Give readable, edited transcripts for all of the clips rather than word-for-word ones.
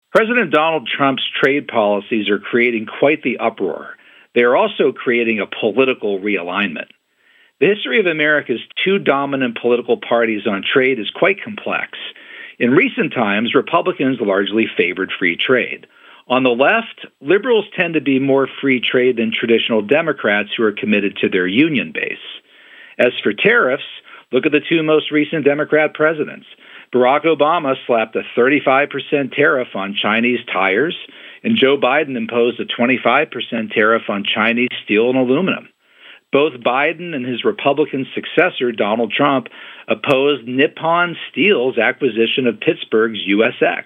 President Donald Trump's trade policies are creating quite the uproar. They are also creating a political realignment. The history of America's two dominant political parties on trade is quite complex. In recent times, Republicans largely favored free trade. On the left, liberals tend to be more free trade than traditional Democrats who are committed to their union base. As for tariffs, look at the two most recent Democrat presidents. Barack Obama slapped a 35% tariff on Chinese tires, and Joe Biden imposed a 25% tariff on Chinese steel and aluminum. Both Biden and his Republican successor, Donald Trump, opposed Nippon Steel's acquisition of Pittsburgh's USX.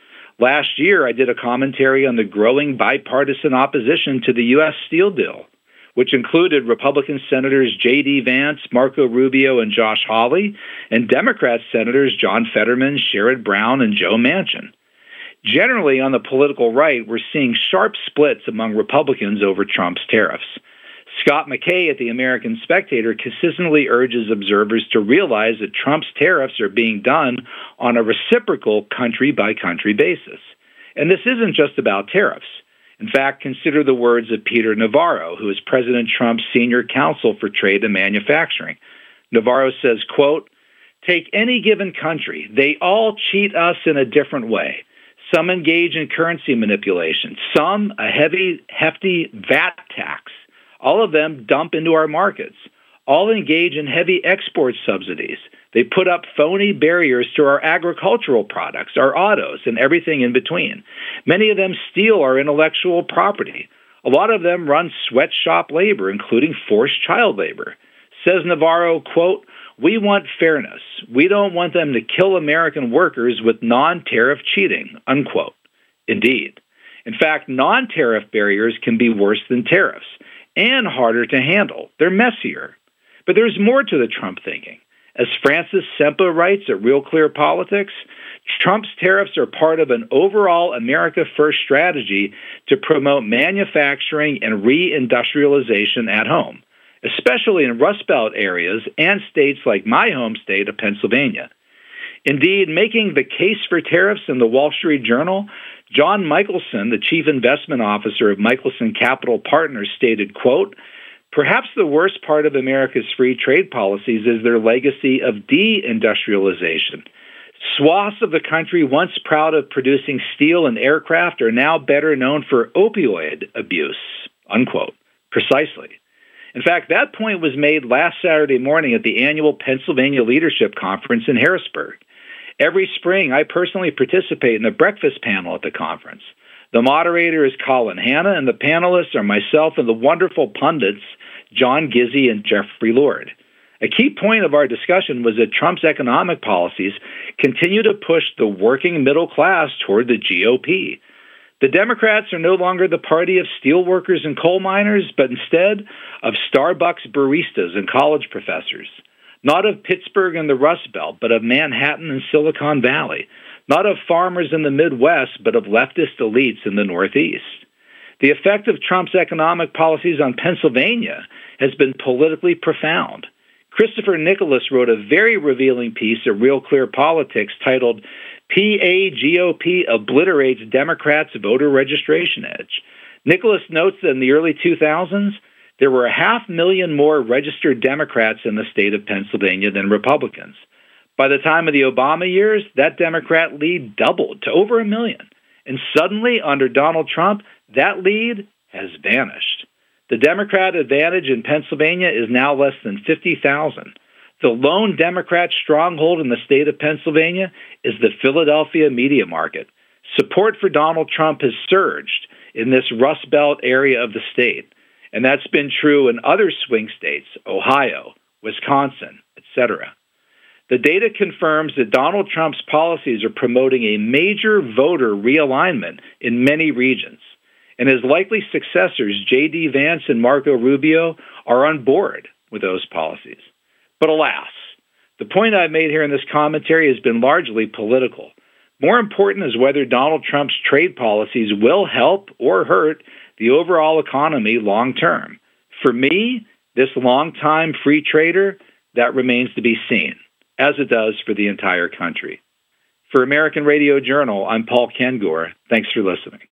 Last year, I did a commentary on the growing bipartisan opposition to the U.S. Steel deal, which included Republican Senators J.D. Vance, Marco Rubio, and Josh Hawley, and Democrat Senators John Fetterman, Sherrod Brown, and Joe Manchin. Generally, on the political right, we're seeing sharp splits among Republicans over Trump's tariffs. Scott McKay at the American Spectator consistently urges observers to realize that Trump's tariffs are being done on a reciprocal country-by-country basis. And this isn't just about tariffs. In fact, consider the words of Peter Navarro, who is President Trump's senior counsel for trade and manufacturing. Navarro says, quote, "Take any given country. They all cheat us in a different way. Some engage in currency manipulation. Some a hefty VAT tax. All of them dump into our markets. All engage in heavy export subsidies. They put up phony barriers to our agricultural products, our autos, and everything in between. Many of them steal our intellectual property. A lot of them run sweatshop labor, including forced child labor." Says Navarro, quote, "We want fairness. We don't want them to kill American workers with non-tariff cheating," unquote. Indeed. In fact, non-tariff barriers can be worse than tariffs and harder to handle. They're messier. But there's more to the Trump thinking. As Francis Sempa writes at Real Clear Politics, Trump's tariffs are part of an overall America First strategy to promote manufacturing and reindustrialization at home, especially in Rust Belt areas and states like my home state of Pennsylvania. Indeed, making the case for tariffs in the Wall Street Journal, John Michelson, the chief investment officer of Michelson Capital Partners, stated, quote, "Perhaps the worst part of America's free trade policies is their legacy of deindustrialization. Swaths of the country once proud of producing steel and aircraft are now better known for opioid abuse," unquote. Precisely. In fact, that point was made last Saturday morning at the annual Pennsylvania Leadership Conference in Harrisburg. Every spring, I personally participate in the breakfast panel at the conference. The moderator is Colin Hanna, and the panelists are myself and the wonderful pundits John Gizzi and Jeffrey Lord. A key point of our discussion was that Trump's economic policies continue to push the working middle class toward the GOP. The Democrats are no longer the party of steelworkers and coal miners, but instead of Starbucks baristas and college professors. Not of Pittsburgh and the Rust Belt, but of Manhattan and Silicon Valley. Not of farmers in the Midwest, but of leftist elites in the Northeast. The effect of Trump's economic policies on Pennsylvania has been politically profound. Christopher Nicholas wrote a very revealing piece at Real Clear Politics titled "PA GOP Obliterates Democrats' Voter Registration Edge." Nicholas notes that in the early 2000s, there were 500,000 more registered Democrats in the state of Pennsylvania than Republicans. By the time of the Obama years, that Democrat lead doubled to over 1 million. And suddenly, under Donald Trump, that lead has vanished. The Democrat advantage in Pennsylvania is now less than 50,000. The lone Democrat stronghold in the state of Pennsylvania is the Philadelphia media market. Support for Donald Trump has surged in this Rust Belt area of the state. And that's been true in other swing states, Ohio, Wisconsin, etc. The data confirms that Donald Trump's policies are promoting a major voter realignment in many regions. And his likely successors, J.D. Vance and Marco Rubio, are on board with those policies. But alas, the point I've made here in this commentary has been largely political. More important is whether Donald Trump's trade policies will help or hurt the overall economy long term. For me, this longtime free trader, that remains to be seen, as it does for the entire country. For American Radio Journal, I'm Paul Kengor. Thanks for listening.